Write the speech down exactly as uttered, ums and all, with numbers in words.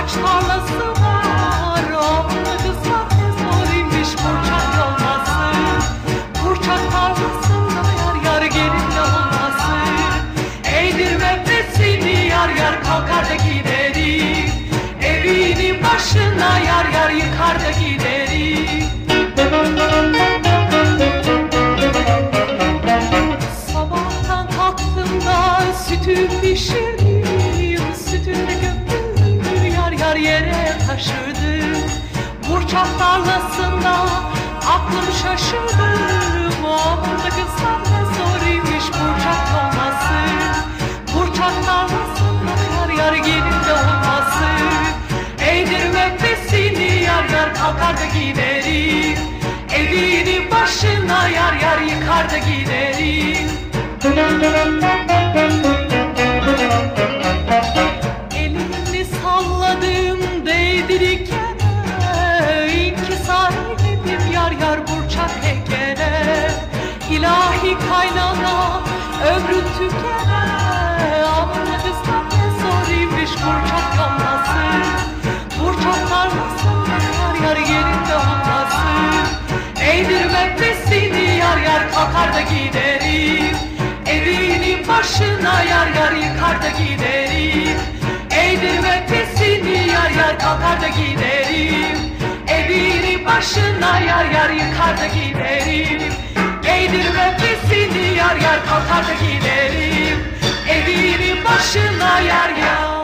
Burçak tarlası var, onunla kızlar ne zoruymuş burçak olması. Burçak tarlasında yar yar gelinle olması. Eğdirme besini yar yar kalkar da giderim. Evinin başına yar yar yıkar da giderim. Sabahtan kalktım da sütü pişirdim, sütünü gömdüm, yar yar yere taşırdım. Burçak tarlasında aklım şaşırdım, orada kızlar ne zoruymuş burçak olması. Burçak tarlasında yar yar gelin de olması. Eğdirme pesini yar yar kalkar da giderim. Evinin başına yar yar yıkar da giderim. Elimi salladım değdirirken, İnkisar edip yar yar burçak ekene. İlahi kaynana ömrü tükene, anladı sen ne zoruymuş burçak olması. Burçak tarlasında yar yar yerinde olması. Eğdirme pesini yar yar kalkar da giderim. Evinin başına yar yar yıkar da giderim. Eğdirme pesini yar yar kalkar da giderim. Evinin başına yar yar yıkar da giderim. Eğdirme pesini yar yar kalkar da giderim. Evinin başına yar yar